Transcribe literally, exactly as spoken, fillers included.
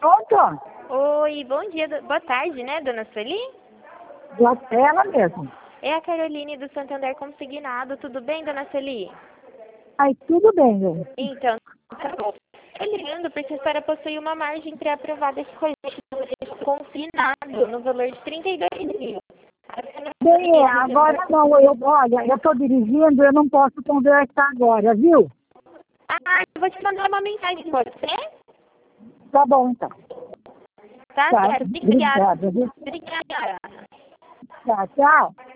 Pronto? Oi, bom dia, do- boa tarde, né, dona Sueli? Ela mesmo. É a Caroline do Santander Consignado, tudo bem, dona Sueli? Aí tudo bem, gente. Então, tá bom. Tô ligando porque a senhora possui uma margem pré-aprovada que foi consignado no valor de trinta e dois mil. A senhora Bem, poderia é, me agora dizer- não, eu, olha, eu estou dirigindo, eu não posso conversar agora, viu? Ah, eu vou te mandar uma mensagem, pode ser? Tá bom, então. Tá Tá, certo, obrigada. obrigada, viu? Obrigada. Tá, tchau.